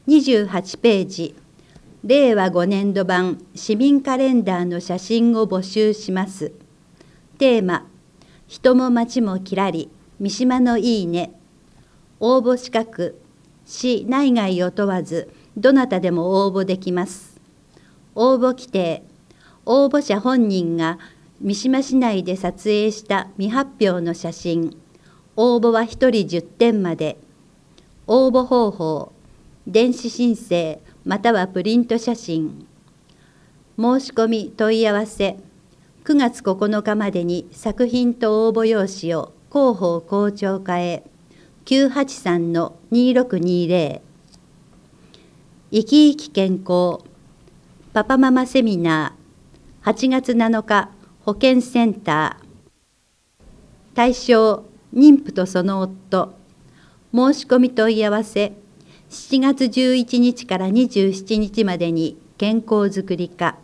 28ページ、令和5年度版市民カレンダーの写真を募集します。テーマ、人も町もきらり、三島のいいね。応募資格、市内外を問わず、どなたでも応募できます。応募規定、応募者本人が三島市内で撮影した未発表の写真。応募は1人10点まで。応募方法、電子申請またはプリント写真。申し込み問い合わせ、9月9日までに作品と応募用紙を広報校長課へ、983-2620。生き生き健康、パパママセミナー、8月7日、保健センター。対象、妊婦とその夫。申し込み問い合わせ、7月11日から27日までに健康づくり課。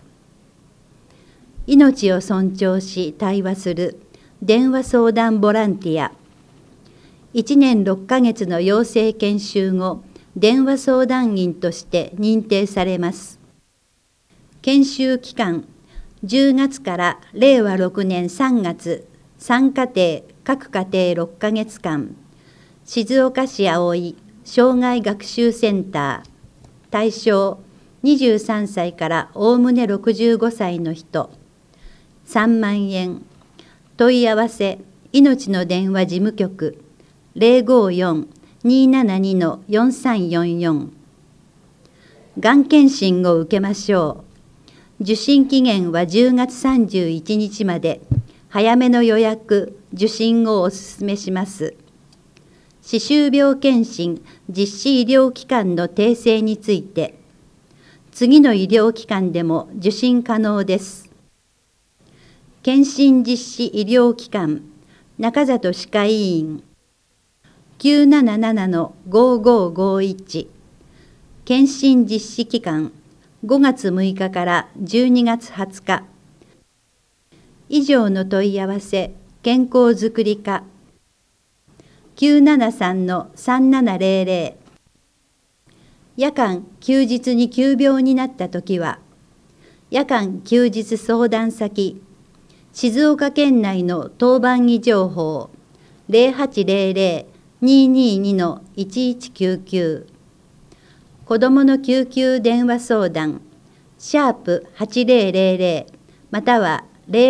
命を尊重し対話する電話相談ボランティア。1年6ヶ月の養成研修後、電話相談員として認定されます。研修期間、10月から令和6年3月、3家庭、各家庭6ヶ月間、静岡市葵障害学習センター。対象、23歳からおおむね65歳の人。3万円。問い合わせ、命の電話事務局。054-272-4344。がん検診を受けましょう。受診期限は10月31日まで。早めの予約、受診をお勧めします。歯周病検診実施医療機関の訂正について、次の医療機関でも受診可能です。検診実施医療機関、中里歯科医院、977-5551。検診実施期間、5月6日から12月20日。以上の問い合わせ、健康づくり課。973-3700。夜間・休日に急病になったときは、夜間・休日相談先、静岡県内の当番医情報、0800-222-1199。子どもの救急電話相談、#8000、または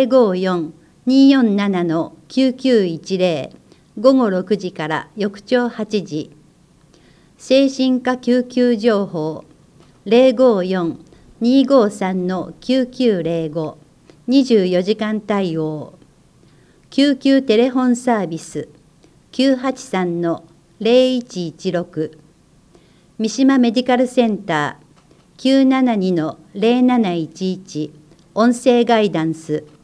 054-247-9910。午後6時から翌朝8時。精神科救急情報、054-253-9905。24時間対応。救急テレホンサービス、983-0116。三島メディカルセンター、972-0711。音声ガイダンス。